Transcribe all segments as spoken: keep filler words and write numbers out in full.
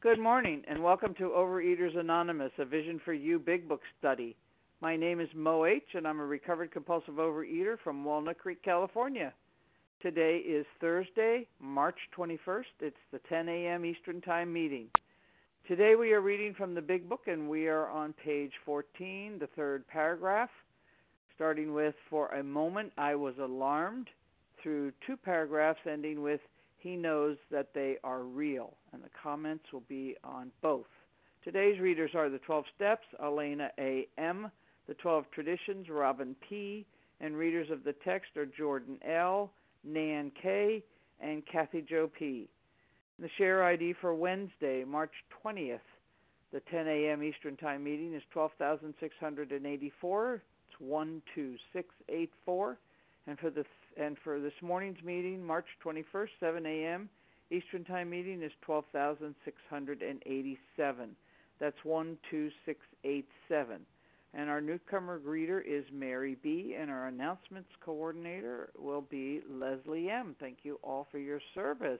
Good morning, and welcome to Overeaters Anonymous, a Vision for You Big Book study. My name is Mo H., and I'm a recovered compulsive overeater from Walnut Creek, California. Today is Thursday, March twenty-first. It's the ten a.m. Eastern Time meeting. Today we are reading from the Big Book, and we are on page fourteen, the third paragraph, starting with, "For a moment I was alarmed," through two paragraphs ending with, "He knows that they are real," and the comments will be on both. Today's readers are the twelve Steps, Elena A M, the twelve Traditions, Robin P, and readers of the text are Jordan L, Nan K, and Kathy Jo P. The share I D for Wednesday, March twentieth, the ten a.m. Eastern Time meeting is twelve thousand six hundred eighty-four. It's one two six eight four. And for the and for this morning's meeting, March twenty-first, seven a.m. Eastern Time meeting is twelve thousand six hundred eighty-seven. That's one two six eight seven. And our newcomer greeter is Mary B., and our announcements coordinator will be Leslie M. Thank you all for your service.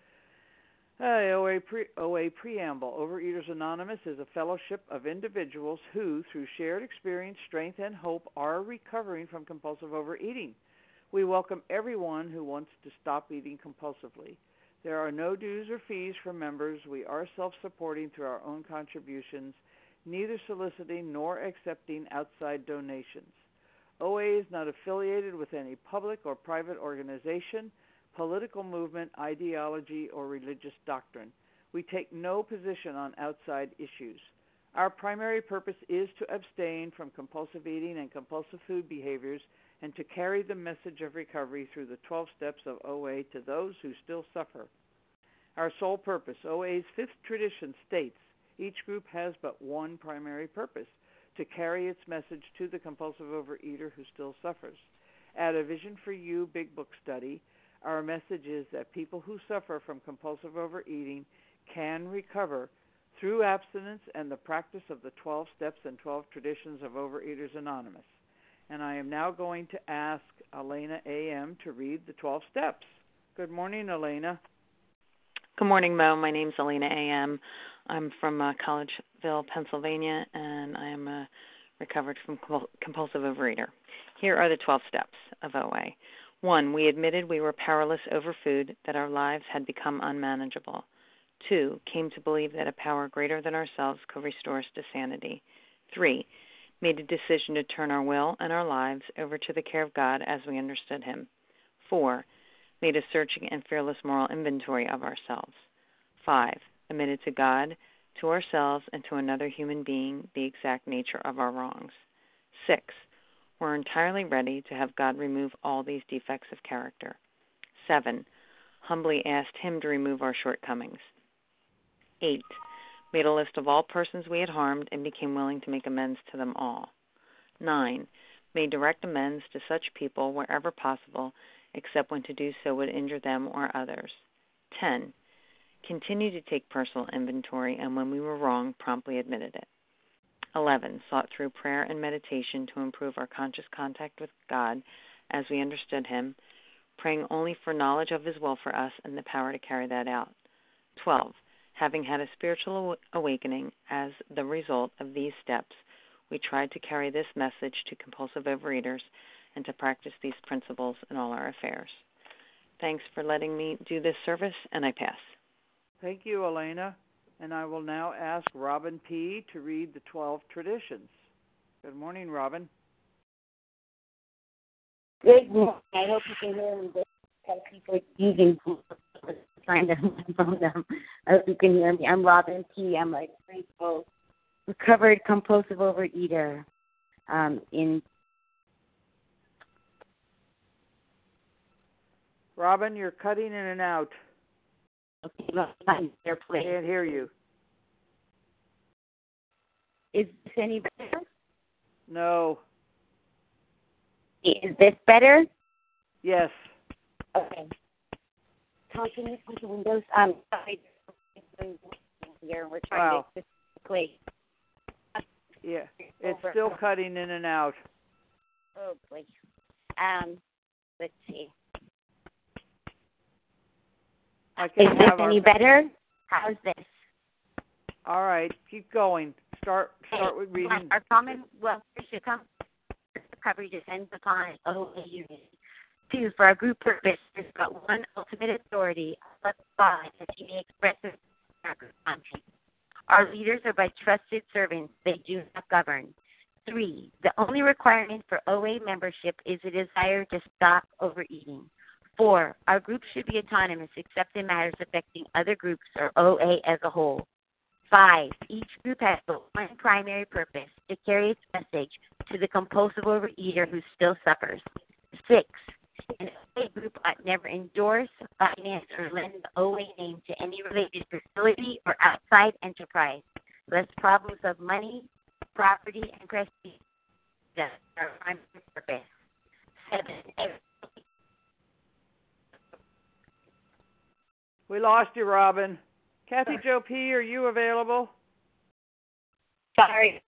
Uh, O A, pre, O A Preamble. Overeaters Anonymous is a fellowship of individuals who, through shared experience, strength, and hope, are recovering from compulsive overeating. We welcome everyone who wants to stop eating compulsively. There are no dues or fees for members. We are self-supporting through our own contributions, neither soliciting nor accepting outside donations. O A is not affiliated with any public or private organization, political movement, ideology, or religious doctrine. We take no position on outside issues. Our primary purpose is to abstain from compulsive eating and compulsive food behaviors and to carry the message of recovery through the twelve steps of O A to those who still suffer. Our sole purpose, O A's fifth tradition states, each group has but one primary purpose, to carry its message to the compulsive overeater who still suffers. At a Vision for You Big Book study, our message is that people who suffer from compulsive overeating can recover through abstinence and the practice of the twelve steps and twelve traditions of Overeaters Anonymous. And I am now going to ask Elena A M to read the twelve steps. Good morning, Elena. Good morning, Mo. My name's Elena A M. I'm from uh, Collegeville, Pennsylvania, and I am a recovered from compulsive overeater. Here are the twelve steps of O A. One, we admitted we were powerless over food, that our lives had become unmanageable. Two, came to believe that a power greater than ourselves could restore us to sanity. Three, made a decision to turn our will and our lives over to the care of God as we understood Him. Four, made a searching and fearless moral inventory of ourselves. Five, admitted to God, to ourselves, and to another human being the exact nature of our wrongs. Six, we're entirely ready to have God remove all these defects of character. Seven, humbly asked Him to remove our shortcomings. Eight, made a list of all persons we had harmed and became willing to make amends to them all. Nine, made direct amends to such people wherever possible, except when to do so would injure them or others. Ten, continued to take personal inventory, and when we were wrong, promptly admitted it. Eleven, sought through prayer and meditation to improve our conscious contact with God as we understood Him, praying only for knowledge of His will for us and the power to carry that out. Twelve, having had a spiritual awakening as the result of these steps, we tried to carry this message to compulsive overeaters and to practice these principles in all our affairs. Thanks for letting me do this service, and I pass. Thank you, Elena. And I will now ask Robin P. to read the twelve traditions. Good morning, Robin. Good morning. I hope you can hear me. Because people using trying to phone them. I hope you can hear me. I'm Robin P. I'm a grateful, recovered compulsive overeater. Um, in Robin, you're cutting in and out. Okay, look, I'm there, please. Can't hear you. Is this any better? No. Is this better? Yes. Okay. Tom, can you put the windows? Um, sorry. Here, we're trying wow. to play. Yeah, it's still cutting in and out. Oh, boy. Um, let's see. I can Is this have any our... better? How's this? All right, keep going. Start start with reading. Our common welfare should come recovery depends upon O A unity. Two, for our group purpose, there's got one ultimate authority, but five, that he may express his content. Our leaders are by trusted servants. They do not govern. Three, the only requirement for O A membership is a desire to stop overeating. Four, our group should be autonomous except in matters affecting other groups or O A as a whole. Five, each group has but one primary purpose, to carry its message to the compulsive overeater who still suffers. Six, an O A group ought never endorse, finance, or lend the O A name to any related facility or outside enterprise, lest problems of money, property, and prestige are our primary purpose. Seven, we lost you, Robin. Kathy Joe P., are you available? Sorry.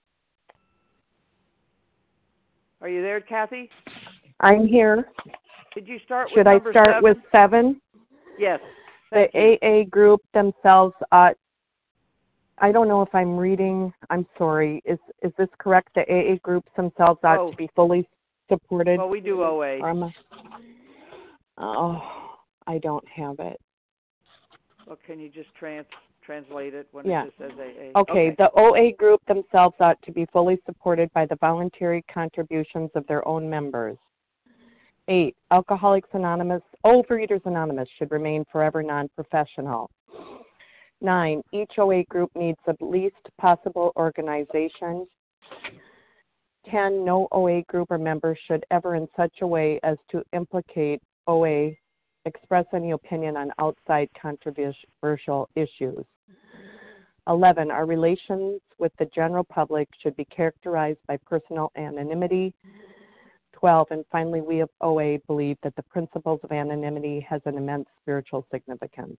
Are you there, Kathy? I'm here. Did you start with Should I number start seven? with seven? Yes. The A A group themselves ought, I don't know if I'm reading, I'm sorry, is is this correct? The A A groups themselves ought Oh. to be fully supported? Well, we do O A. Um, oh, I don't have it. Well, can you just trans translate it when Yeah. it just says A A? Okay, okay. the O A group themselves ought to be fully supported by the voluntary contributions of their own members. Eight, Alcoholics Anonymous, Overeaters Anonymous should remain forever non-professional. Nine, each O A group needs the least possible organization. Ten, no O A group or member should ever in such a way as to implicate O A express any opinion on outside controversial issues. eleven, our relations with the general public should be characterized by personal anonymity. twelve, and finally, we of O A believe that the principles of anonymity has an immense spiritual significance.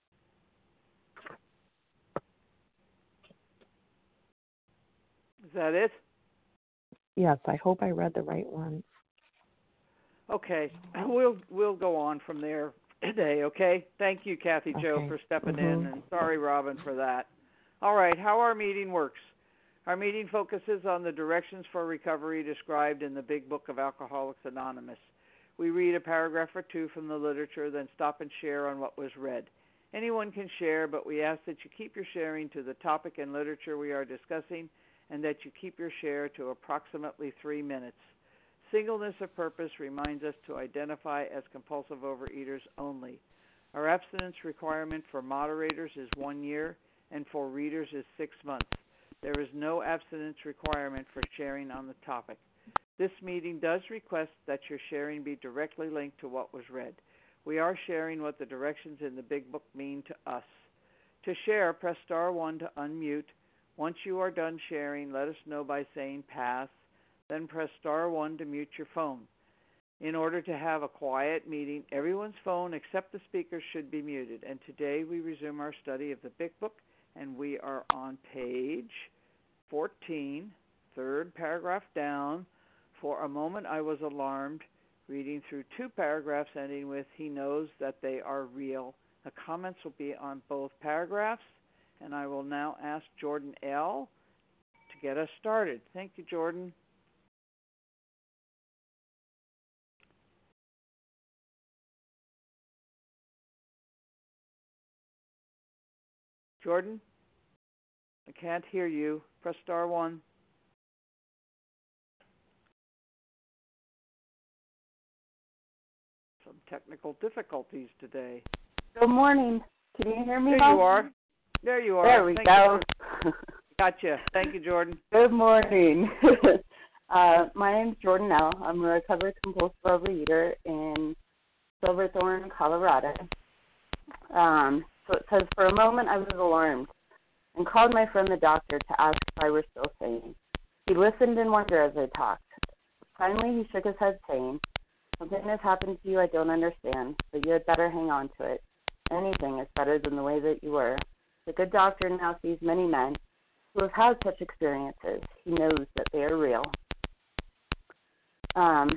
Is that it? Yes, I hope I read the right ones. Okay, we'll we'll go on from there today. Okay, thank you, Kathy Okay. Joe, for stepping Mhm. in, and sorry, Robin, for that. All right, how our meeting works. Our meeting focuses on the directions for recovery described in the Big Book of Alcoholics Anonymous. We read a paragraph or two from the literature, then stop and share on what was read. Anyone can share, but we ask that you keep your sharing to the topic and literature we are discussing, and that you keep your share to approximately three minutes. Singleness of purpose reminds us to identify as compulsive overeaters only. Our abstinence requirement for moderators is one year, and for readers is six months. There is no abstinence requirement for sharing on the topic. This meeting does request that your sharing be directly linked to what was read. We are sharing what the directions in the Big Book mean to us. To share, press star one to unmute. Once you are done sharing, let us know by saying pass, then press star one to mute your phone. In order to have a quiet meeting, everyone's phone except the speaker should be muted. And today we resume our study of the Big Book, and we are on page fourteen, third paragraph down. For a moment I was alarmed, reading through two paragraphs ending with, he knows that they are real. The comments will be on both paragraphs, and I will now ask Jordan L. to get us started. Thank you, Jordan. Jordan, I can't hear you. Press star one. Some technical difficulties today. Good morning. Can you hear me? There Mom? you are. There you are. There we Thank go. You. Gotcha. Thank you, Jordan. Good morning. uh, my name's Jordan L. I'm a recovered compulsive overeater in Silverthorne, Colorado. Um, so it says, for a moment I was alarmed and called my friend the doctor to ask if I were still sane. He listened in wonder as I talked. Finally, he shook his head, saying, something has happened to you I don't understand, but you had better hang on to it. Anything is better than the way that you were. The good doctor now sees many men who have had such experiences. He knows that they are real. Um,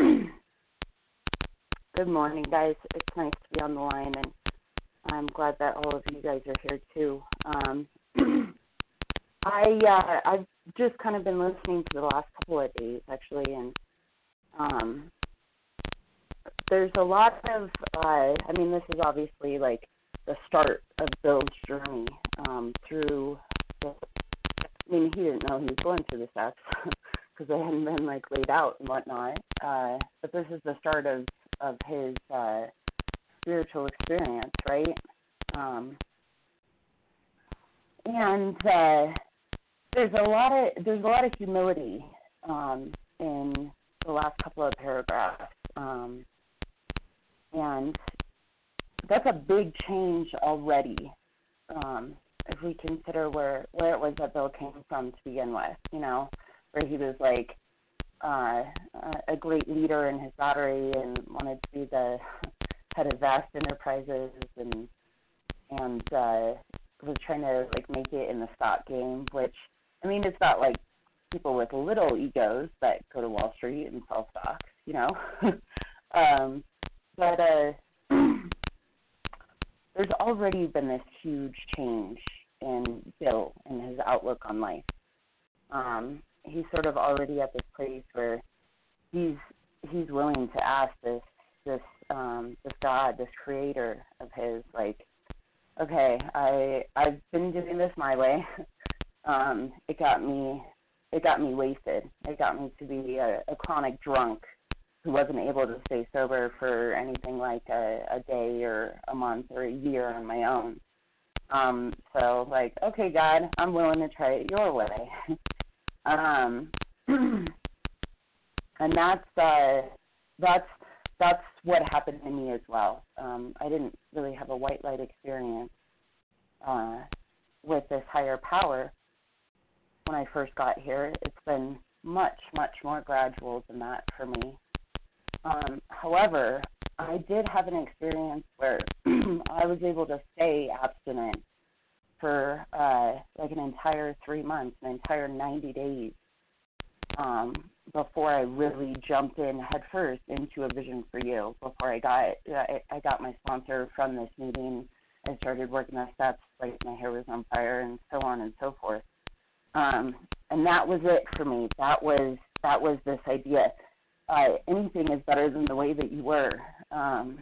good morning, guys. It's nice to be on the line, and I'm glad that all of you guys are here, too. Um, I uh, I've just kind of been listening to the last couple of days actually, and um, there's a lot of uh, I mean, this is obviously like the start of Bill's journey um, through. The, I mean, he didn't know he was going through the steps because they hadn't been like laid out and whatnot. Uh, but this is the start of of his uh, spiritual experience, right? Um, and uh, there's a lot of there's a lot of humility um, in the last couple of paragraphs, um, and that's a big change already. Um, if we consider where where it was that Bill came from to begin with, you know, where he was like uh, a great leader in his battery and wanted to be the head of Vast Enterprises and and uh, was trying to like make it in the stock game, which I mean, it's not like people with little egos that go to Wall Street and sell stocks, you know. um, but uh, there's already been this huge change in Bill and his outlook on life. Um, he's sort of already at this place where he's he's willing to ask this this um, this God, this creator of his, like, okay, I I've been doing this my way. um, it got me it got me wasted. It got me to be a, a chronic drunk who wasn't able to stay sober for anything like a, a day or a month or a year on my own. Um, so, like, okay, God, I'm willing to try it your way. um, and that's uh, that's that's what happened to me as well. Um, I didn't really have a white light experience uh, with this higher power when I first got here. It's been much, much more gradual than that for me. Um, however, I did have an experience where I was able to stay abstinent for uh, like an entire three months, an entire ninety days, um, before I really jumped in headfirst into a Vision for You. Before I got I, I got my sponsor from this meeting, I started working the steps, like my hair was on fire, and so on and so forth. Um, and that was it for me. That was that was this idea. Uh, anything is better than the way that you were. Um,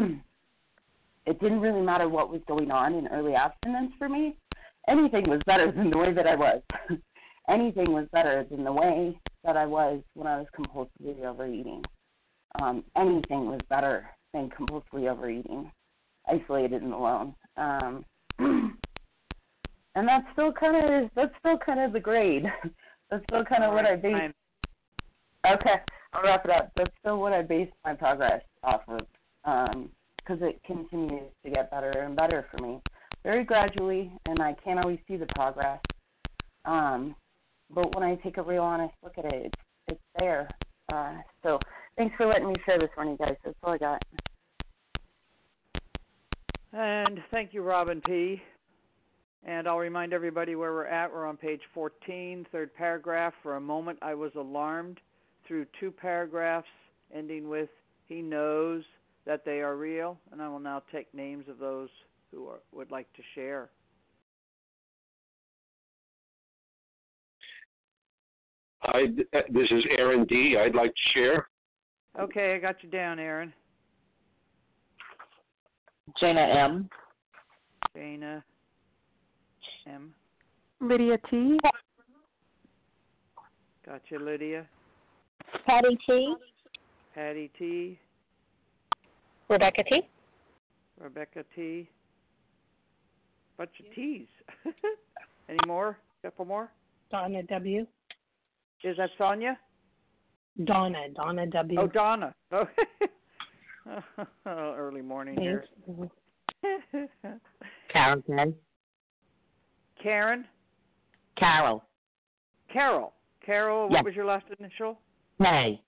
it didn't really matter what was going on in early abstinence for me. Anything was better than the way that I was. Anything was better than the way that I was when I was compulsively overeating. Um, anything was better than compulsively overeating, isolated and alone. Um, and that's still kind of that's still kind of the grade. That's still kind of what I base. Okay, I'll wrap it up. That's still what I base my progress off of, because um, it continues to get better and better for me, very gradually, and I can't always see the progress. Um, but when I take a real honest look at it, it's, it's there. Uh, so thanks for letting me share this morning, guys. That's all I got. And thank you, Robin P. And I'll remind everybody where we're at. We're on page fourteen, third paragraph. For a moment, I was alarmed, through two paragraphs ending with, he knows that they are real. And I will now take names of those who are, would like to share. I, this is Aaron D. I'd like to share. Okay, I got you down, Aaron. Jana M. Jana M. Lydia T. Got you, Lydia. Patty T. Patty T. Rebecca T. Rebecca T. Bunch of T's. Any more? Couple more? Donna W. Is that Sonia? Donna. Donna W. Oh, Donna. Oh, early morning here. Carol K. Karen? Carol. Carol. Carol, what yes. was your last initial? K.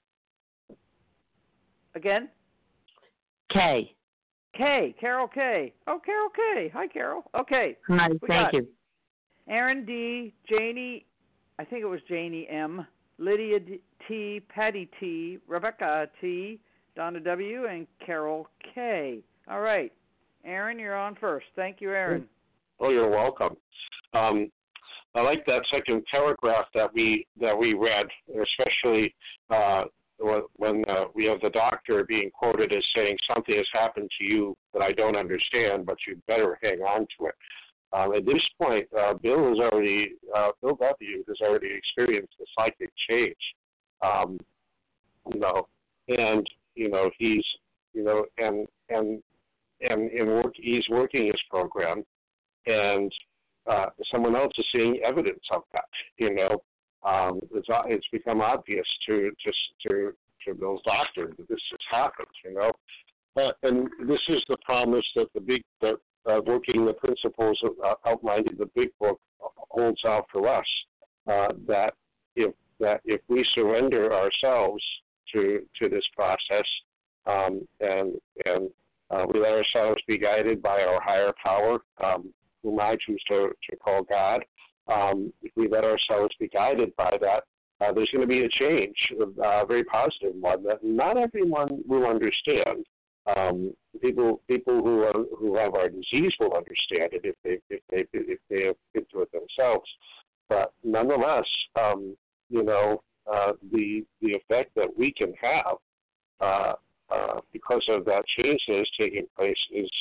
Again? K. K. Carol K. Oh, Carol K. Hi, Carol. Okay. Hi, thank you. Aaron D., Janie, I think it was Janie M., Lydia T., Patty T., Rebecca T., Donna W., and Carol K. All right. Aaron, you're on first. Thank you, Aaron. Oh, you're welcome. Um, I like that second paragraph that we that we read, especially uh, when uh, we have the doctor being quoted as saying something has happened to you that I don't understand, but you'd better hang on to it. Um, at this point, uh, Bill has already, uh, Bill W. has already experienced the psychic change, um, you know, and you know he's, you know, and and and in work, he's working his program, and uh, someone else is seeing evidence of that. You know, um, it's it's become obvious to to to, to Bill's doctor that this has happened. You know, uh, and this is the promise that the big that. Uh, working the principles uh, outlined in the big book holds out for us, uh, that if that if we surrender ourselves to to this process, um, and and uh, we let ourselves be guided by our higher power, um, whom I choose to, to call God, um, if we let ourselves be guided by that, uh, there's going to be a change, a very positive one that not everyone will understand. Um, people people who are, who have our disease will understand it if they if they if they have been through it themselves. But nonetheless, um, you know, uh, the the effect that we can have uh, uh, because of that change that is taking place is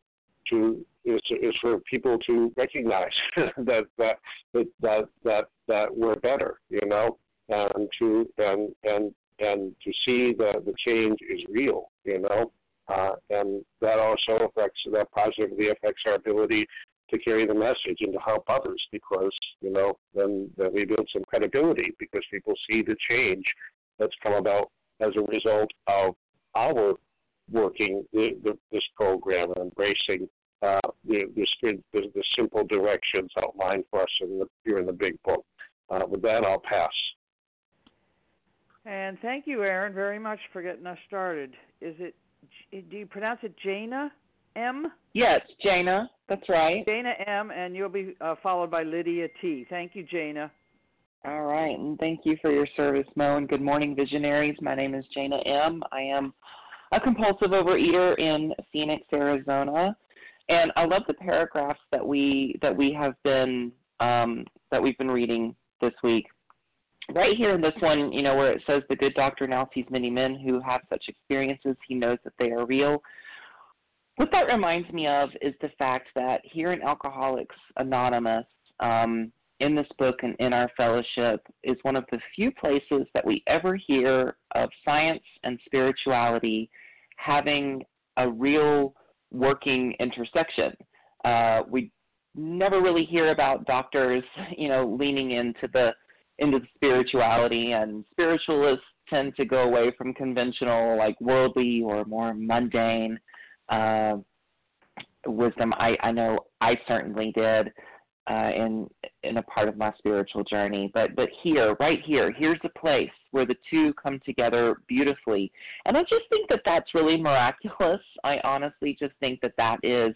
to is, to, is for people to recognize that that that that that that we're better, you know, and to and and and to see that the change is real, you know. Uh, and that also affects, that positively affects our ability to carry the message and to help others because, you know, then, then we build some credibility because people see the change that's come about as a result of our working the, the, this program and embracing uh, the, the, the, the simple directions outlined for us in the, here in the big book. Uh, with that, I'll pass. And thank you, Aaron, very much for getting us started. Is it Do you pronounce it Jana M? Yes, Jana. That's right. Jana M, and you'll be uh, followed by Lydia T. Thank you, Jana. All right, and thank you for your service, Mo, and good morning, visionaries. My name is Jana M. I am a compulsive overeater in Phoenix, Arizona, and I love the paragraphs that we that we have been um, that we've been reading this week. Right here in this one, you know, where it says the good doctor now sees many men who have such experiences. He knows that they are real. What that reminds me of is the fact that here in Alcoholics Anonymous, um, in this book and in our fellowship, is one of the few places that we ever hear of science and spirituality having a real working intersection. Uh, we never really hear about doctors, you know, leaning into the into the spirituality, and spiritualists tend to go away from conventional, like worldly or more mundane uh, wisdom. I, I know I certainly did uh, in in a part of my spiritual journey. But but here, right here, here's a place where the two come together beautifully. And I just think that that's really miraculous. I honestly just think that that is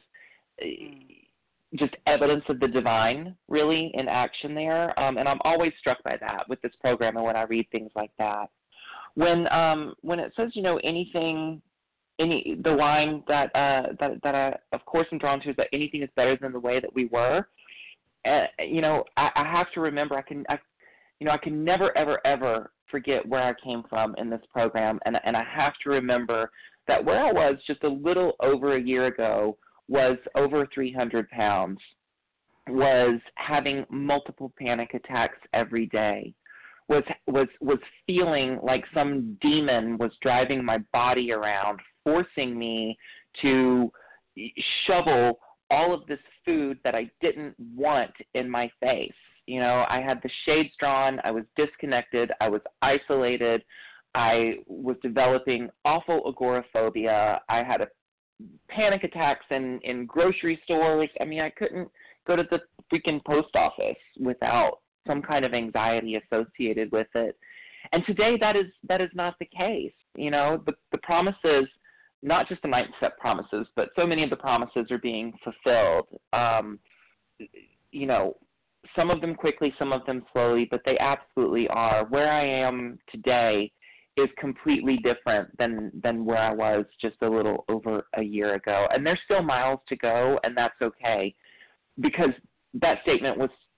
just evidence of the divine, really, in action there. Um, and I'm always struck by that with this program and when I read things like that. When um, when it says, you know, anything, any the line that uh, that that I of course am drawn to is that anything is better than the way that we were. Uh, you know, I, I have to remember. I can, I, you know, I can never, ever, ever forget where I came from in this program, and and I have to remember that where I was just a little over a year ago was over three hundred pounds, was having multiple panic attacks every day, was was was feeling like some demon was driving my body around, forcing me to shovel all of this food that I didn't want in my face. You know, I had the shades drawn, I was disconnected, I was isolated, I was developing awful agoraphobia, I had a panic attacks in, in grocery stores. I mean, I couldn't go to the freaking post office without some kind of anxiety associated with it. And today that is that is not the case. You know, the, the promises, not just the mindset promises, but so many of the promises are being fulfilled. Um, you know, some of them quickly, some of them slowly, but they absolutely are. Where I am today is completely different than, than where I was just a little over a year ago. And there's still miles to go, and that's okay, because that statement was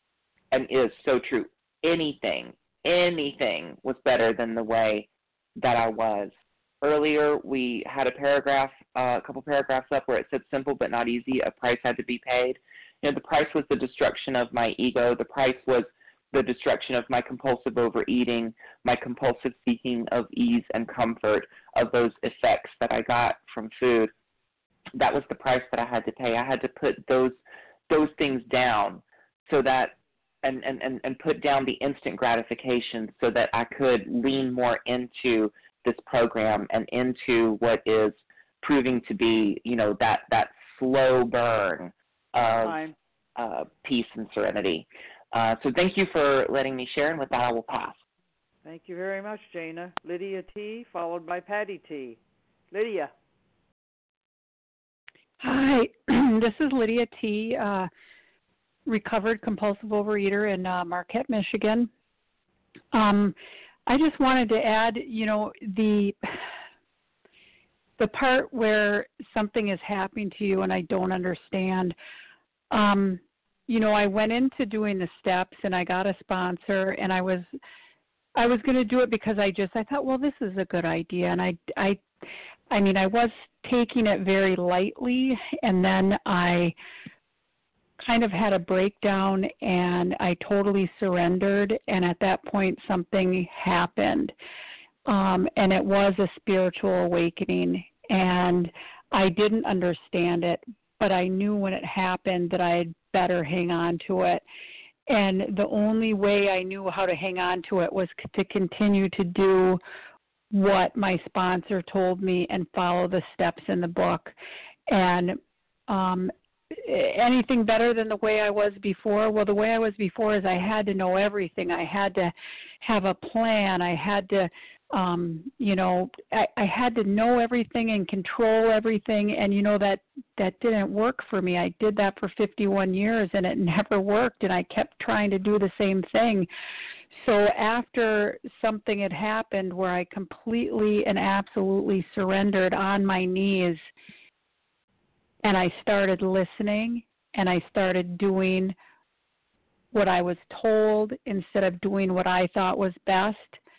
and is so true. Anything, anything was better than the way that I was. Earlier, we had a paragraph, uh, a couple paragraphs up where it said simple but not easy, a price had to be paid. You know, the price was the destruction of my ego. The price was the destruction of my compulsive overeating, my compulsive seeking of ease and comfort, of those effects that I got from food. That was the price that I had to pay. I had to put those those things down so that and, and, and, and put down the instant gratification so that I could lean more into this program and into what is proving to be, you know, that, that slow burn of uh, peace and serenity. Uh, so thank you for letting me share, and with that I will pass. Thank you very much, Jana. Lydia T., followed by Patty T. Lydia. Hi, this is Lydia T., uh, recovered compulsive overeater in uh, Marquette, Michigan. Um, I just wanted to add, you know, the the part where something is happening to you and I don't understand. Um, you know, I went into doing the steps and I got a sponsor, and I was I was going to do it because I just I thought, well, this is a good idea, and I I I mean, I was taking it very lightly, and then I kind of had a breakdown and I totally surrendered, and at that point something happened. Um, and it was a spiritual awakening, and I didn't understand it, but I knew when it happened that I had better hang on to it. And the only way I knew how to hang on to it was to continue to do what my sponsor told me and follow the steps in the book. And um, anything better than the way I was before? Well, the way I was before is I had to know everything. I had to have a plan. I had to, um, you know, I, I had to know everything and control everything. And, you know, that, that didn't work for me. I did that for fifty-one years and it never worked. And I kept trying to do the same thing. So after something had happened where I completely and absolutely surrendered on my knees, and I started listening, and I started doing what I was told instead of doing what I thought was best.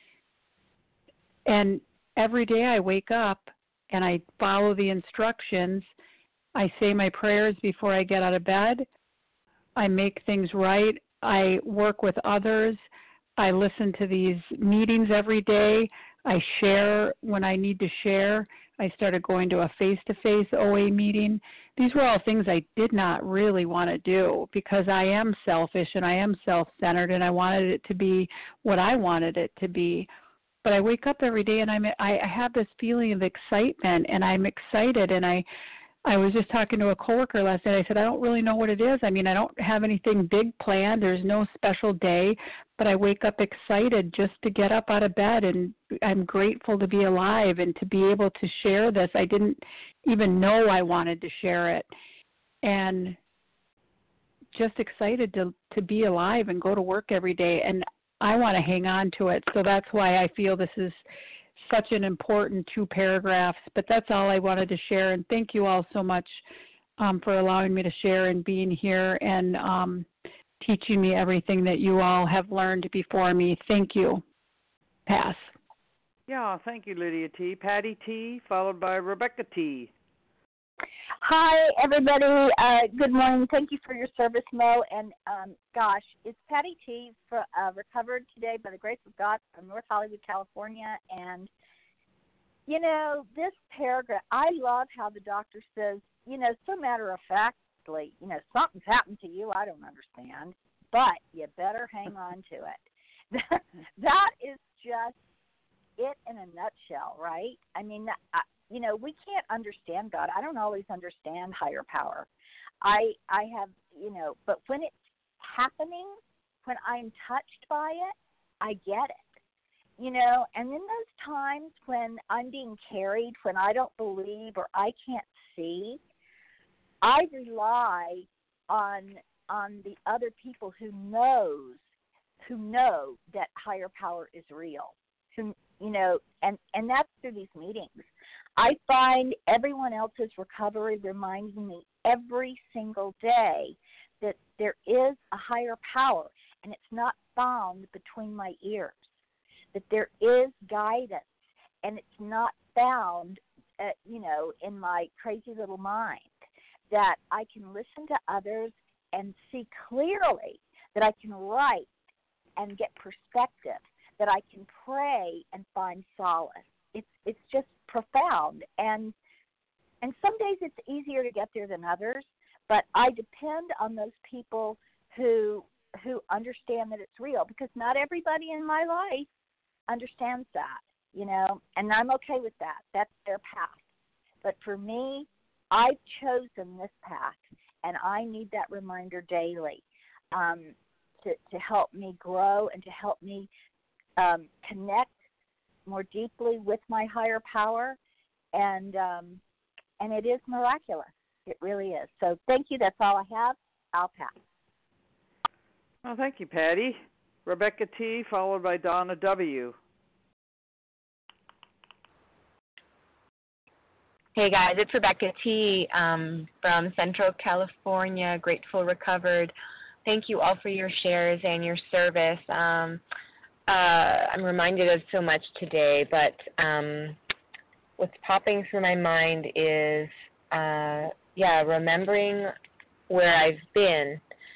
And every day I wake up and I follow the instructions. I say my prayers before I get out of bed. I make things right. I work with others. I listen to these meetings every day. I share when I need to share. I started going to a face-to-face O A meeting. These were all things I did not really want to do because I am selfish and I am self-centered and I wanted it to be what I wanted it to be. But I wake up every day and I'm, I, I have this feeling of excitement, and I'm excited. And I, I was just talking to a coworker last night. I said, I don't really know what it is. I mean, I don't have anything big planned. There's no special day, but I wake up excited just to get up out of bed, and I'm grateful to be alive and to be able to share this. I didn't even know I wanted to share it, and just excited to, to be alive and go to work every day. And I want to hang on to it. So that's why I feel this is such an important two paragraphs, but that's all I wanted to share. And thank you all so much um, for allowing me to share and being here and um, teaching me everything that you all have learned before me. Thank you. Pass. Yeah, thank you, Lydia T. Patty T., followed by Rebecca T. Hi, everybody. Uh, good morning. Thank you for your service, Mo. And, um, gosh, it's Patty T., for, uh, recovered today by the grace of God from North Hollywood, California. And, you know, this paragraph, I love how the doctor says, you know, so matter-of-factly, you know, something's happened to you, I don't understand, but you better hang on to it. That is just it in a nutshell, right? I mean, I, you know, we can't understand God. I don't always understand higher power. I I have, you know, but when it's happening, when I'm touched by it, I get it, you know. And in those times when I'm being carried, when I don't believe or I can't see, I rely on on the other people who knows, who know that higher power is real, who, you know, and, and that's through these meetings. I find everyone else's recovery reminds me every single day that there is a higher power. and it's not found between my ears, that there is guidance, and it's not found, uh, you know, in my crazy little mind, that I can listen to others and see clearly, that I can write and get perspective, that I can pray and find solace. It's it's just profound, and and some days it's easier to get there than others, but I depend on those people who who understand that it's real, because not everybody in my life understands that, you know, and I'm okay with that. That's their path. But for me, I've chosen this path, and I need that reminder daily um, to, to help me grow and to help me um, connect more deeply with my higher power, and um, and it is miraculous. It really is. So thank you. That's all I have. I'll pass. Well, thank you, Patty. Rebecca T., followed by Donna W. Hey guys, it's Rebecca T. Um, from Central California, grateful recovered. Thank you all for your shares and your service. Um, uh, I'm reminded of so much today, but um, what's popping through my mind is, uh, yeah, remembering where I've been.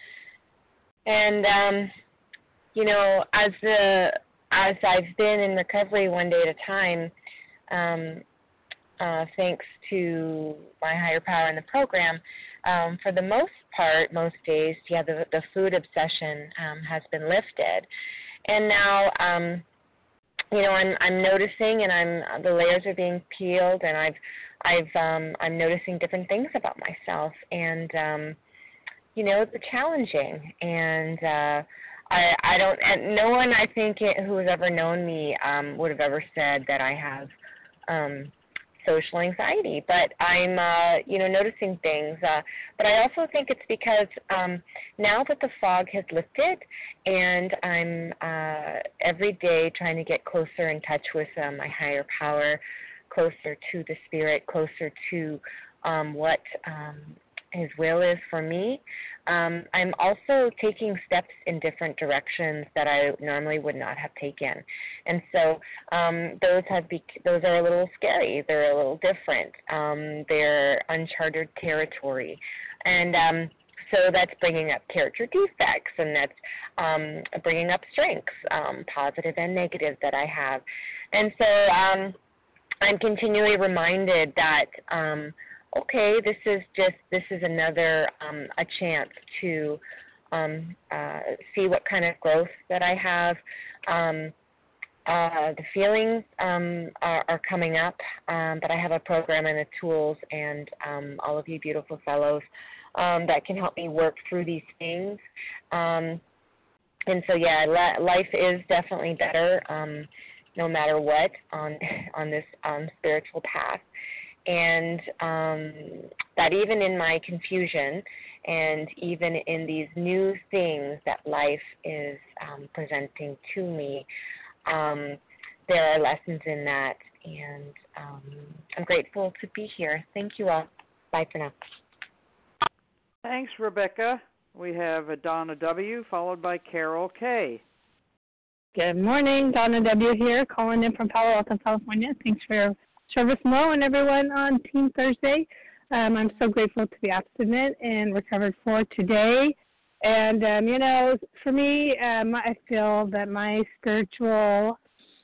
And, um, you know, as the as I've been in recovery one day at a time, um, uh, thanks to my higher power in the program, um, for the most part, most days, yeah, the, the food obsession um, has been lifted. And now, um, you know, I'm I'm noticing, and I'm the layers are being peeled, and I've I've um, I'm noticing different things about myself, and um, you know, it's challenging, and uh, I I don't, and no one I think it, who has ever known me um, would have ever said that I have um, social anxiety, but I'm uh, you know, noticing things. Uh, but I also think it's because um, now that the fog has lifted, and I'm uh, every day trying to get closer in touch with uh, my higher power, closer to the spirit, closer to um, what um, His will is for me. Um, I'm also taking steps in different directions that I normally would not have taken, and so um, those have be- those are a little scary. They're a little different. Um, they're uncharted territory, and um, so that's bringing up character defects, and that's um, bringing up strengths, um, positive and negative, that I have, and so um, I'm continually reminded that. Um, Okay, this is just this is another um, a chance to um, uh, see what kind of growth that I have. Um, uh, the feelings um, are, are coming up, um, but I have a program and the tools, and um, all of you beautiful fellows um, that can help me work through these things. Um, and so, yeah, la- life is definitely better, um, no matter what, on on this um, spiritual path. And um, that even in my confusion, and even in these new things that life is um, presenting to me, um, there are lessons in that, and um, I'm grateful to be here. Thank you all. Bye for now. Thanks, Rebecca. We have Donna W., followed by Carol K. Good morning, Donna W. here, calling in from Palo Alto, California. Thanks for your service, Mo, and everyone on Team Thursday. Um, I'm so grateful to be abstinent and recovered for today. And, um, you know, for me, um, I feel that my spiritual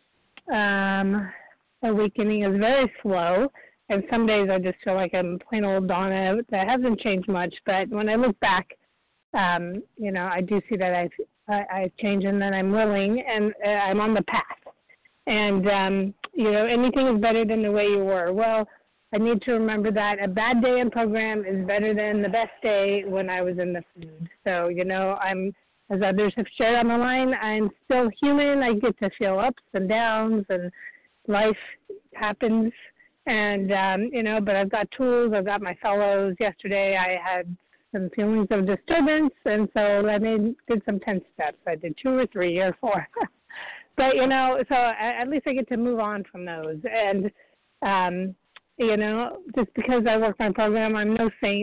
um, awakening is very slow. And some days I just feel like I'm plain old Donna. That hasn't changed much. But when I look back, um, you know, I do see that I've, I, I've changed, and that I'm willing, and uh, I'm on the path. And, um, you know, anything is better than the way you were. Well, I need to remember that a bad day in program is better than the best day when I was in the food. So, you know, I'm, as others have shared on the line, I'm still human. I get to feel ups and downs, and life happens. And, um, you know, but I've got tools. I've got my fellows. Yesterday I had some feelings of disturbance, and so I made, did some ten steps. I did two or three or four. But, you know, so at least I get to move on from those. And, um, you know, just because I work my program, I'm no saint.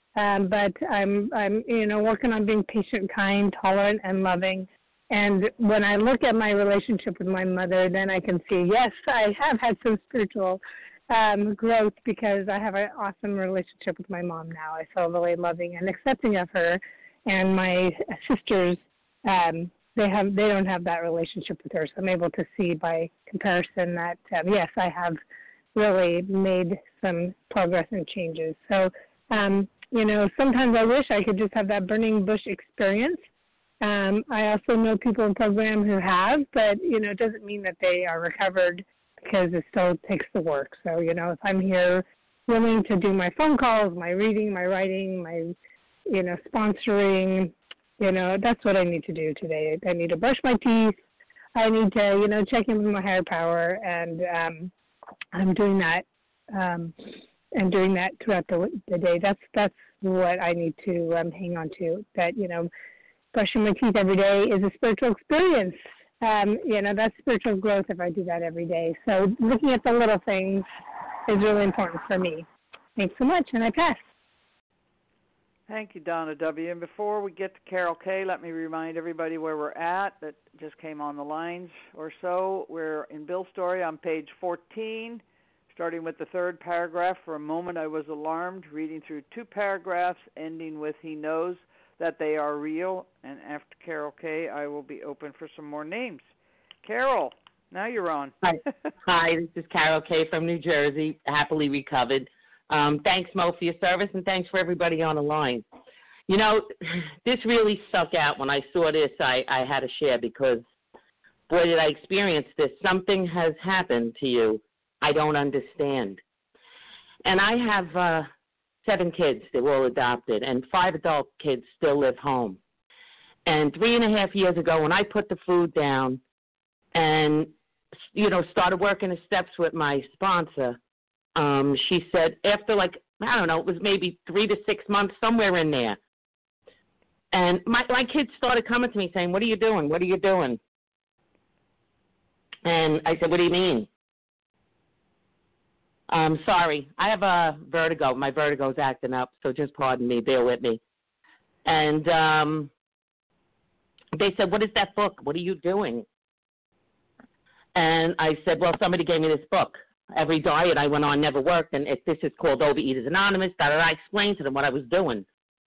Um, but I'm, I'm, you know, working on being patient, kind, tolerant, and loving. And when I look at my relationship with my mother, then I can see, yes, I have had some spiritual um, growth because I have an awesome relationship with my mom now. I feel really loving and accepting of her. And my sisters, um, they have, they don't have that relationship with her. So I'm able to see by comparison that, um, yes, I have really made some progress and changes. So, um, you know, sometimes I wish I could just have that burning bush experience. Um, I also know people in program who have, but, you know, it doesn't mean that they are recovered because it still takes the work. So, you know, if I'm here willing to do my phone calls, my reading, my writing, my, you know, sponsoring, you know, that's what I need to do today. I need to brush my teeth. I need to, you know, check in with my higher power, and um, I'm doing that. Um, and doing that throughout the, the day. That's that's what I need to um, hang on to. That, you know, brushing my teeth every day is a spiritual experience. Um, you know, that's spiritual growth if I do that every day. So looking at the little things is really important for me. Thanks so much, and I pass. Thank you, Donna W. And before we get to Carol K., let me remind everybody where we're at that just came on the lines or so. We're in Bill's story on page fourteen. Starting with the third paragraph, for a moment I was alarmed, reading through two paragraphs, ending with he knows that they are real. And after Carol K., I will be open for some more names. Carol, now you're on. Hi, Hi this is Carol K. from New Jersey, happily recovered. Um, thanks, Mo, for your service, and thanks for everybody on the line. You know, this really stuck out when I saw this. I, I had to share because, boy, did I experience this. Something has happened to you I don't understand. And I have uh, seven kids. They're all adopted, and five adult kids still live home. And three and a half years ago, when I put the food down and, you know, started working the steps with my sponsor, um, she said after, like, I don't know, it was maybe three to six months, somewhere in there. And my, my kids started coming to me saying, what are you doing? What are you doing? And I said, what do you mean? Um, sorry, I have a vertigo. My vertigo's acting up, so just pardon me. Bear with me. And um, they said, what is that book? What are you doing? And I said, well, somebody gave me this book. Every diet I went on never worked, and it, this is called Overeaters Anonymous. Da, da, da. I explained to them what I was doing.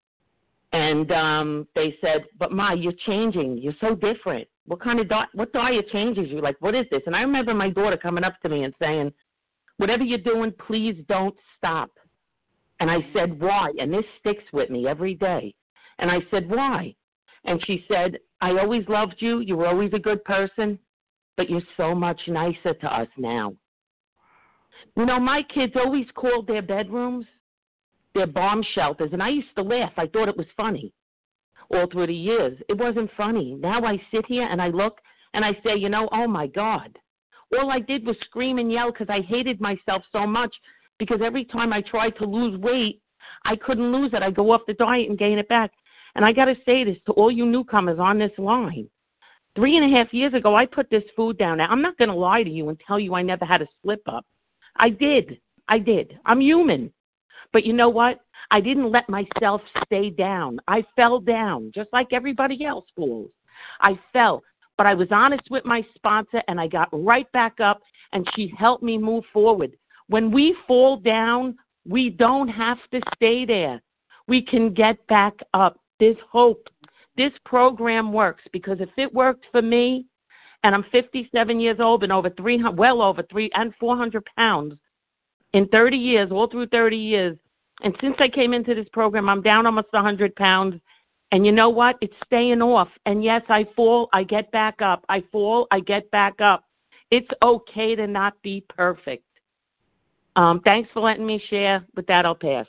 And um, they said, but, Ma, you're changing. You're so different. What kind of diet, what diet changes you? Like, what is this? And I remember my daughter coming up to me and saying, whatever you're doing, please don't stop. And I said, why? And this sticks with me every day. And I said, why? And she said, I always loved you. You were always a good person, but you're so much nicer to us now. You know, my kids always called their bedrooms their bomb shelters, and I used to laugh. I thought it was funny all through the years. It wasn't funny. Now I sit here and I look and I say, you know, oh, my God. All I did was scream and yell because I hated myself so much, because every time I tried to lose weight, I couldn't lose it. I'd go off the diet and gain it back. And I got to say this to all you newcomers on this line. Three and a half years ago, I put this food down. Now, I'm not going to lie to you and tell you I never had a slip-up. I did. I did. I'm human. But you know what? I didn't let myself stay down. I fell down, just like everybody else falls. I fell. But I was honest with my sponsor, and I got right back up, and she helped me move forward. When we fall down, we don't have to stay there. We can get back up. There's hope. This program works, because if it worked for me, and I'm fifty-seven years old and over three hundred, well over three and four hundred pounds in thirty years, all through thirty years, and since I came into this program, I'm down almost one hundred pounds. And you know what? It's staying off. And yes, I fall, I get back up. I fall, I get back up. It's okay to not be perfect. Um, thanks for letting me share. With that, I'll pass.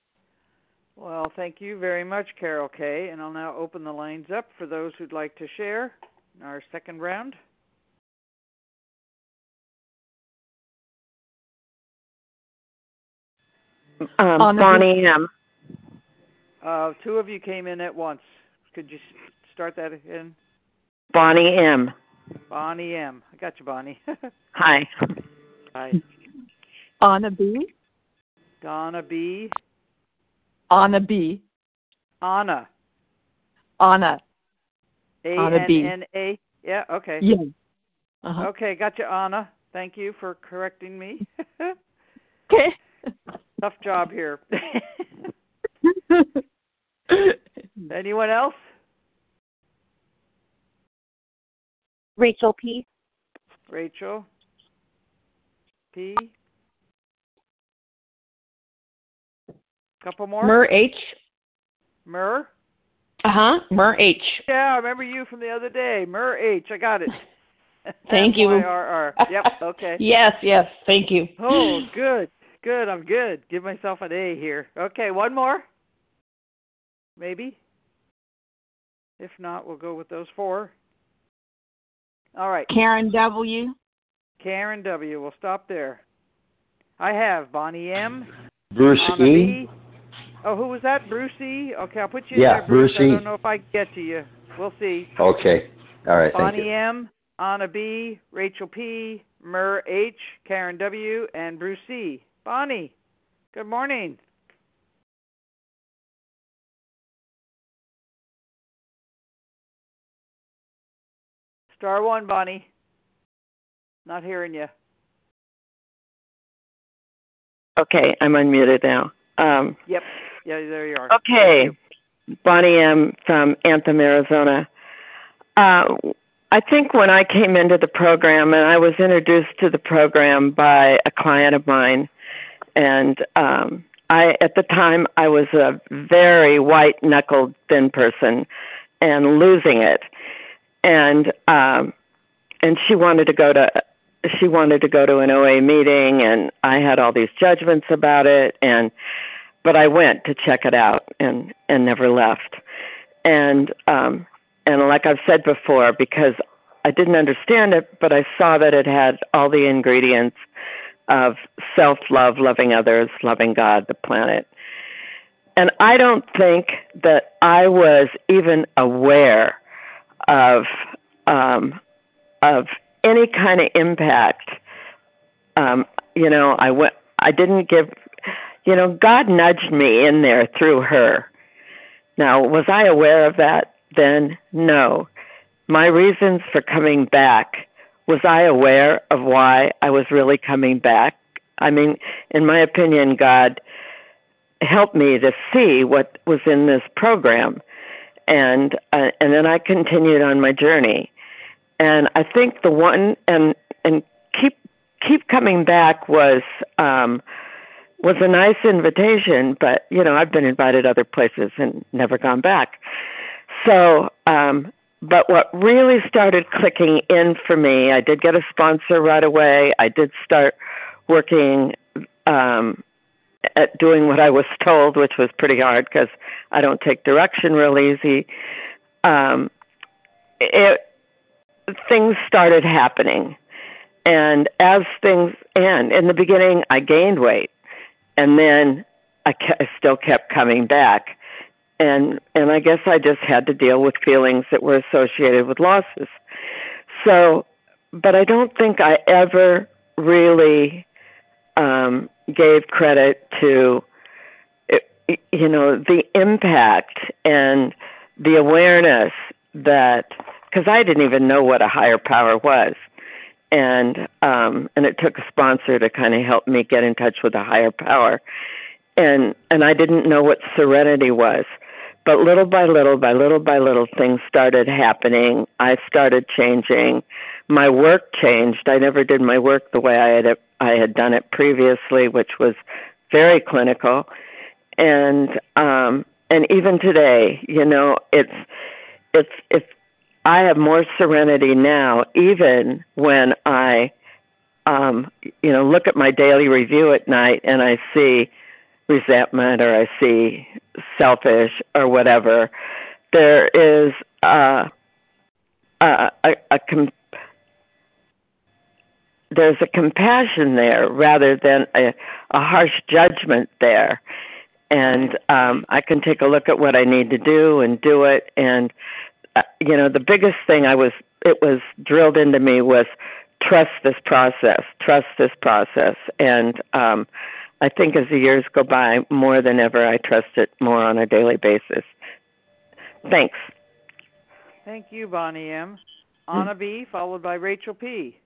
Well, thank you very much, Carol K. And I'll now open the lines up for those who'd like to share in our second round. Um, Bonnie M. Uh, two of you came in at once. Could you start that again? Bonnie M. Bonnie M. I got you, Bonnie. Hi. Hi. Donna B. Donna B. Anna B. Anna. Anna. A Anna B. N N A. Yeah. Okay. Yeah. Uh-huh. Okay. Gotcha, Anna. Thank you for correcting me. Okay. Tough job here. Anyone else? Rachel P. Rachel P. Couple more. Mer H. Mer. Uh huh. Mer H. Yeah, I remember you from the other day. Mer H. I got it. Thank you. M Y R R. Yep. Okay. Yes. Yes. Thank you. Oh, good. Good. I'm good. Give myself an A here. Okay. One more. Maybe. If not, we'll go with those four. All right. Karen W. Karen W. We'll stop there. I have Bonnie M. Bruce Anna E. B. Oh, who was that? Bruce E. Okay, I'll put you Yeah, in there, Bruce. Bruce E. I don't know if I can get to you. We'll see. Okay. All right. Bonnie Thank you. M. Anna B. Rachel P. Mer H. Karen W. and Bruce E. Bonnie, good morning. Star one, Bonnie. Not hearing you. Okay, I'm unmuted now. Um, yep. Yeah, there you are. Okay. You. Bonnie M. from Anthem, Arizona. Uh, I think when I came into the program, and I was introduced to the program by a client of mine, and um, I, at the time, I was a very white-knuckled, thin person and losing it. And um, and she wanted to go to she wanted to go to an O A meeting, and I had all these judgments about it, and but I went to check it out and, and never left. And um, and like I've said before, because I didn't understand it, but I saw that it had all the ingredients of self-love, loving others, loving God, the planet. And I don't think that I was even aware of um, of any kind of impact. Um, you know, I went. I didn't give. You know, God nudged me in there through her. Now, was I aware of that then? No. My reasons for coming back, was I aware of why I was really coming back? I mean, in my opinion, God helped me to see what was in this program. And uh, and then I continued on my journey. And I think the one, and and keep keep coming back was um, was a nice invitation, but, you know, I've been invited other places and never gone back. So, um, but what really started clicking in for me, I did get a sponsor right away. I did start working um, at doing what I was told, which was pretty hard because I don't take direction real easy. Um, it, things started happening. And as things, and in the beginning, I gained weight. And then I, kept, I still kept coming back. And and I guess I just had to deal with feelings that were associated with losses. So, but I don't think I ever really um, gave credit to, you know, the impact and the awareness that, because I didn't even know what a higher power was. And um, and it took a sponsor to kind of help me get in touch with a higher power. And and I didn't know what serenity was. But little by little, by little by little, things started happening. I started changing. My work changed. I never did my work the way I had I had done it previously, which was very clinical. And um, and even today, you know, it's it's it's. I have more serenity now, even when I, um, you know, look at my daily review at night and I see resentment or I see selfish or whatever. There is uh, a, a, a com- there's a compassion there rather than a, a harsh judgment there, and um, I can take a look at what I need to do and do it. And you know, the biggest thing I was, it was drilled into me was trust this process, trust this process. And um, I think as the years go by, more than ever, I trust it more on a daily basis. Thanks. Thank you, Bonnie M. Anna B., followed by Rachel P.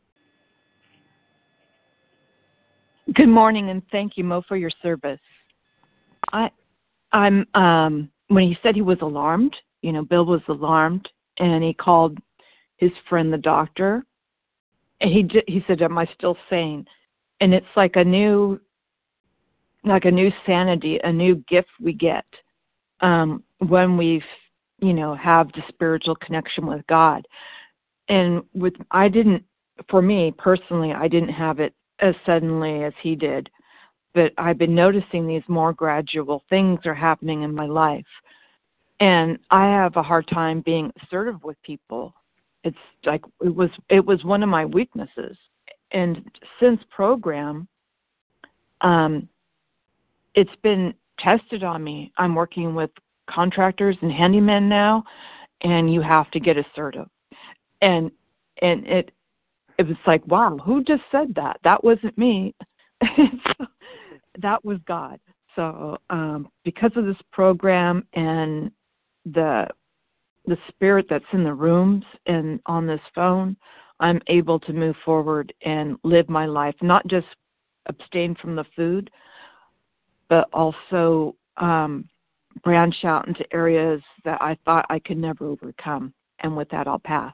Good morning, and thank you, Mo, for your service. I, I'm. Um, when he said he was alarmed, you know, Bill was alarmed, and he called his friend, the doctor, and he he said, "Am I still sane?" And it's like a new, like a new sanity, a new gift we get um, when we've, you know, have the spiritual connection with God. And with I didn't, for me personally, I didn't have it as suddenly as he did, but I've been noticing these more gradual things are happening in my life. And I have a hard time being assertive with people. It's like it was it was one of my weaknesses. And since program, um, it's been tested on me. I'm working with contractors and handymen now, and you have to get assertive. And and it it was like, wow, who just said that? That wasn't me. That was God. So um, because of this program and the the spirit that's in the rooms and on this phone, I'm able to move forward and live my life, not just abstain from the food, but also um, branch out into areas that I thought I could never overcome. And with that, I'll pass.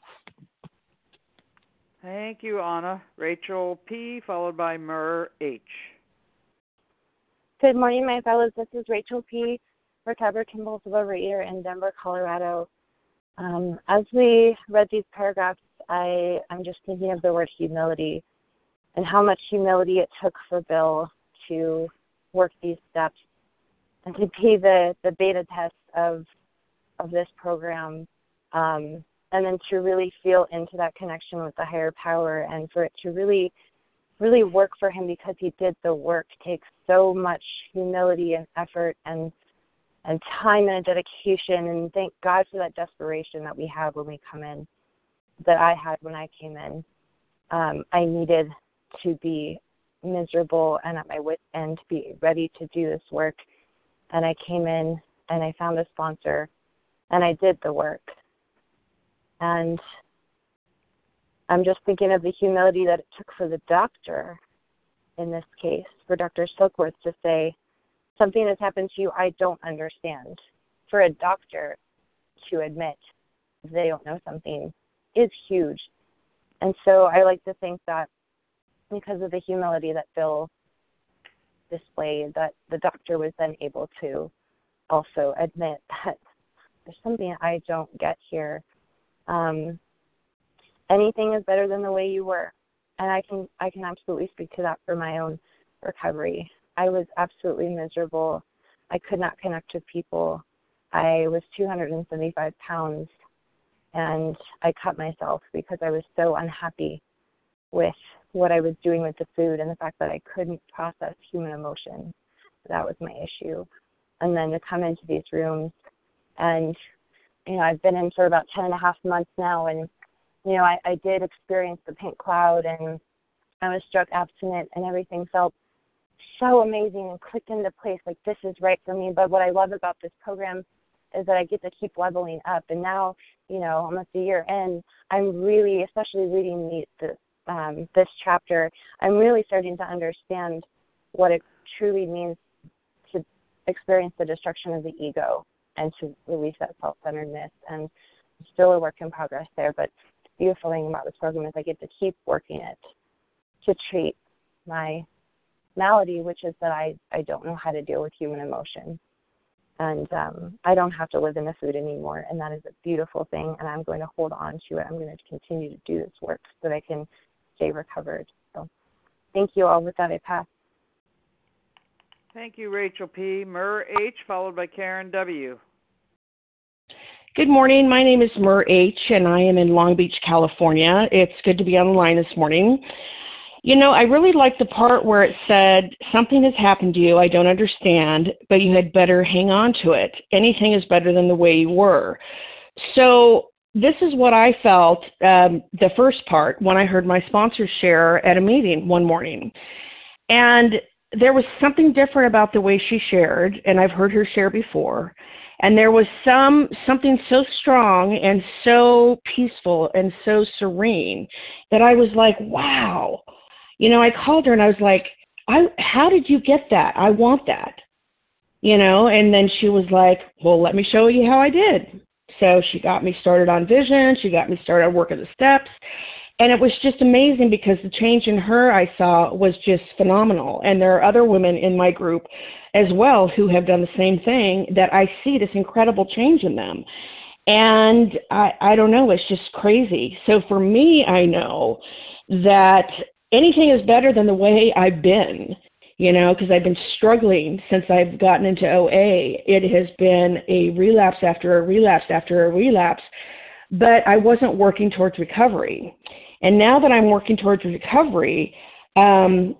Thank you, Anna. Rachel P., followed by Murr H. Good morning, my fellows. This is Rachel P., recovered compulsive overeater in Denver, Colorado. Um, as we read these paragraphs, I, I'm just thinking of the word humility and how much humility it took for Bill to work these steps and to be the, the beta test of of this program, um, and then to really feel into that connection with the higher power and for it to really, really work for him because he did the work. Takes so much humility and effort and and time and dedication, and thank God for that desperation that we have when we come in, that I had when I came in. Um, I needed to be miserable and at my wit's end to be ready to do this work. And I came in and I found a sponsor and I did the work. And I'm just thinking of the humility that it took for the doctor in this case, for Doctor Silkworth to say, something has happened to you I don't understand. For a doctor to admit they don't know something is huge. And so I like to think that because of the humility that Bill displayed, that the doctor was then able to also admit that there's something I don't get here. Um, anything is better than the way you were. And I can I can absolutely speak to that for my own recovery. I was absolutely miserable. I could not connect with people. I was two hundred seventy-five pounds, and I cut myself because I was so unhappy with what I was doing with the food and the fact that I couldn't process human emotion. That was my issue. And then to come into these rooms, and, you know, I've been in for about ten and a half months now, and, you know, I, I did experience the pink cloud, and I was struck abstinent, and everything felt so amazing and clicked into place, like this is right for me. But what I love about this program is that I get to keep leveling up. And now, you know, almost a year in, I'm really, especially reading the, the, um, this chapter, I'm really starting to understand what it truly means to experience the destruction of the ego and to release that self-centeredness. And it's still a work in progress there, but the beautiful thing about this program is I get to keep working it to treat my malady, which is that I, I don't know how to deal with human emotion. And um, I don't have to live in the food anymore, and that is a beautiful thing, and I'm going to hold on to it. I'm going to continue to do this work so that I can stay recovered. So thank you all. With that, I pass. Thank you, Rachel P. Murr H., followed by Karen W. Good morning. My name is Murr H., and I am in Long Beach, California. It's good to be on the line this morning. You know, I really liked the part where it said, something has happened to you, I don't understand, but you had better hang on to it. Anything is better than the way you were. So this is what I felt, um, the first part, when I heard my sponsor share at a meeting one morning. And there was something different about the way she shared, and I've heard her share before. And there was some something so strong and so peaceful and so serene that I was like, wow. You know, I called her and I was like, I, how did you get that? I want that. You know, and then she was like, well, let me show you how I did. So she got me started on vision. She got me started on working the steps. And it was just amazing because the change in her I saw was just phenomenal. And there are other women in my group as well who have done the same thing that I see this incredible change in them. And I, I don't know, it's just crazy. So for me, I know that anything is better than the way I've been, you know, because I've been struggling since I've gotten into O A. It has been a relapse after a relapse after a relapse, but I wasn't working towards recovery. And now that I'm working towards recovery, um,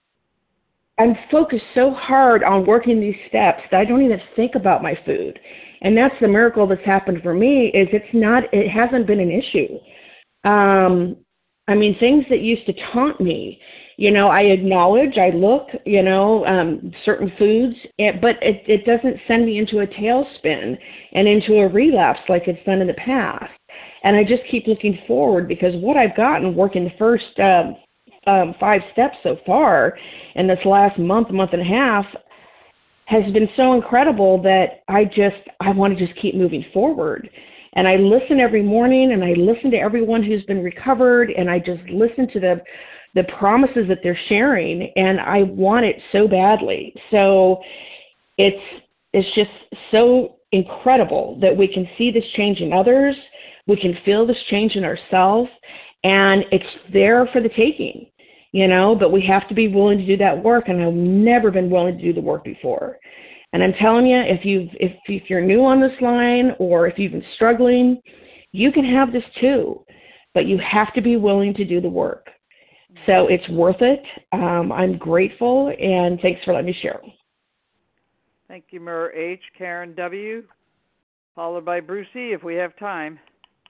I'm focused so hard on working these steps that I don't even think about my food. And that's the miracle that's happened for me is it's not, it hasn't been an issue. Um, I mean, things that used to taunt me, you know, I acknowledge, I look, you know, um, certain foods, but it, it doesn't send me into a tailspin and into a relapse like it's done in the past. And I just keep looking forward because what I've gotten working the first um, um, five steps so far in this last month, month and a half has been so incredible that I just, I want to just keep moving forward. And I listen every morning and I listen to everyone who's been recovered and I just listen to the the promises that they're sharing and I want it so badly. So it's it's just so incredible that we can see this change in others, we can feel this change in ourselves, and it's there for the taking, you know, but we have to be willing to do that work, and I've never been willing to do the work before. And I'm telling you, if you've if if you're new on this line or if you've been struggling, you can have this too, but you have to be willing to do the work. So it's worth it. Um, I'm grateful, and thanks for letting me share. Thank you, Mur H. Karen W., followed by Brucey, if we have time.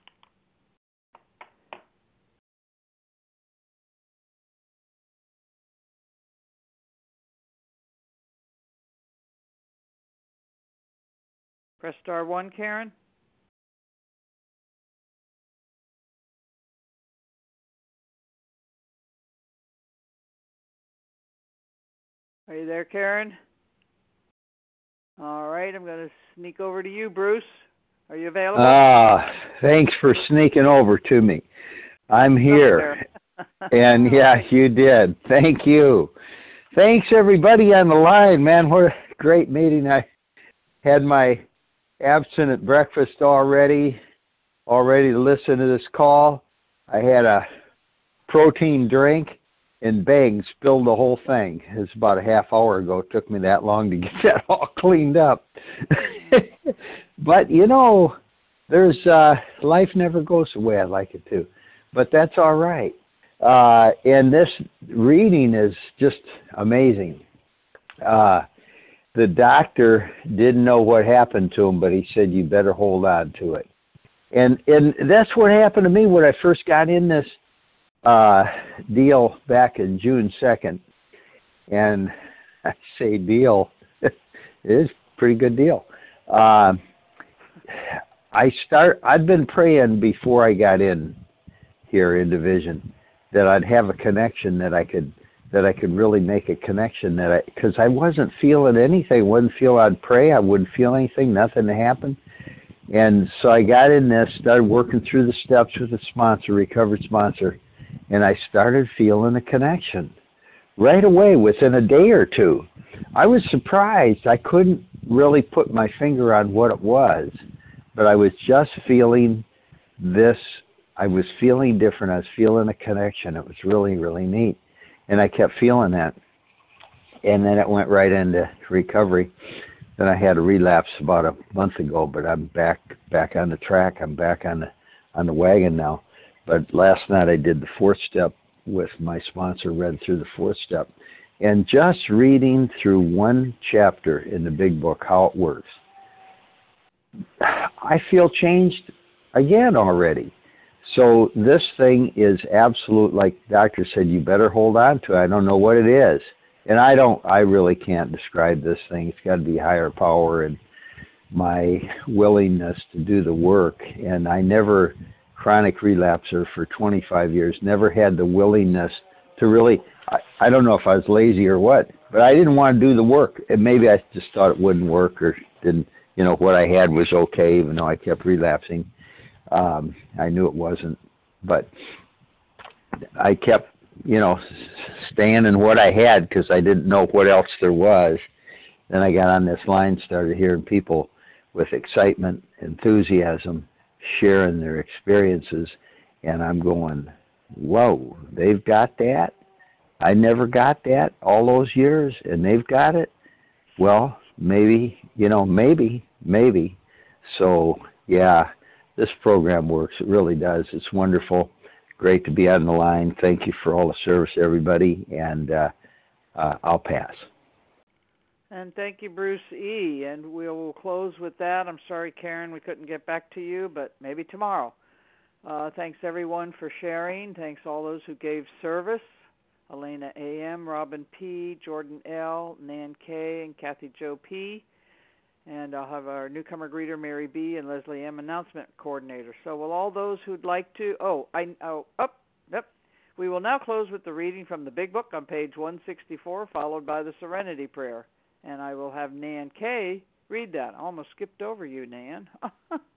Press star one, Karen. Are you there, Karen? All right, I'm going to sneak over to you, Bruce. Are you available? Ah, thanks for sneaking over to me. I'm here. And yeah, you did. Thank you. Thanks, everybody on the line, man. What a great meeting. I had my abstinent breakfast already, all ready to listen to this call. I had a protein drink and bang, spilled the whole thing. It was about a half hour ago. It took me that long to get that all cleaned up. But, you know, there's uh, life never goes the way I'd like it to. But that's all right. Uh, and this reading is just amazing. Uh, the doctor didn't know what happened to him, but he said, you better hold on to it. And and that's what happened to me when I first got in this uh, deal back in June second. And I say deal, it is a pretty good deal. Uh, I start. I'd been praying before I got in here in Division that I'd have a connection that I could that I could really make a connection that I because I wasn't feeling anything. Wouldn't feel I'd pray. I wouldn't feel anything. Nothing to happen. And so I got in this, started working through the steps with a sponsor, recovered sponsor, and I started feeling a connection right away within a day or two. I was surprised. I couldn't really put my finger on what it was, but I was just feeling this. I was feeling different. I was feeling a connection. It was really, really neat. And I kept feeling that. And then it went right into recovery. Then I had a relapse about a month ago, but I'm back back on the track. I'm back on the on the wagon now. But last night I did the fourth step with my sponsor, read through the fourth step. And just reading through one chapter in the big book, how it works, I feel changed again already. So this thing is absolute, like the doctor said, you better hold on to it. I don't know what it is. and I don't, I really can't describe this thing. It's got to be higher power and my willingness to do the work. And I never, chronic relapser for twenty-five years, never had the willingness to really, I, I don't know if I was lazy or what, but I didn't want to do the work. And maybe I just thought it wouldn't work or didn't, you know, what I had was okay, even though I kept relapsing. Um, I knew it wasn't, but I kept, you know, staying in what I had because I didn't know what else there was. Then I got on this line, started hearing people with excitement, enthusiasm, sharing their experiences, and I'm going, whoa, they've got that? I never got that all those years, and they've got it? Well, maybe, you know, maybe, maybe. So, yeah, this program works. It really does. It's wonderful. Great to be on the line. Thank you for all the service, everybody, and uh, uh, I'll pass. And thank you, Bruce E. And we will close with that. I'm sorry, Karen, we couldn't get back to you, but maybe tomorrow. Uh, thanks, everyone, for sharing. Thanks all those who gave service. Elena A M, Robin P., Jordan L., Nan K., and Kathy Jo P., and I'll have our newcomer greeter, Mary B., and Leslie M., announcement coordinator. So will all those who'd like to, oh, I, oh, up, yep. We will now close with the reading from the Big Book on page one sixty-four, followed by the Serenity Prayer. And I will have Nan K. read that. I almost skipped over you, Nan. Hi,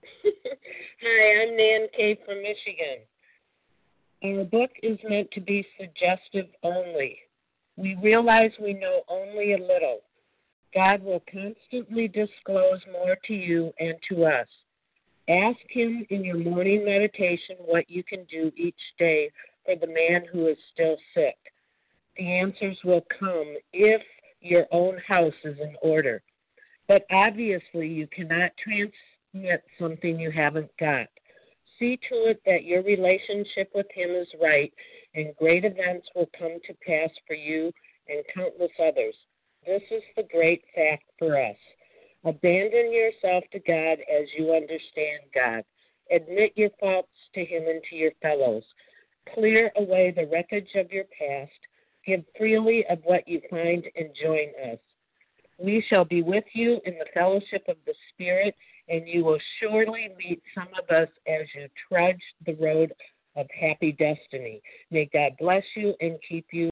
I'm Nan K. from Michigan. Our book is meant to be suggestive only. We realize we know only a little. God will constantly disclose more to you and to us. Ask Him in your morning meditation what you can do each day for the man who is still sick. The answers will come if your own house is in order. But obviously you cannot transmit something you haven't got. See to it that your relationship with Him is right, and great events will come to pass for you and countless others. This is the great fact for us. Abandon yourself to God as you understand God. Admit your faults to Him and to your fellows. Clear away the wreckage of your past. Give freely of what you find and join us. We shall be with you in the fellowship of the Spirit, and you will surely meet some of us as you trudge the road of happy destiny. May God bless you and keep you.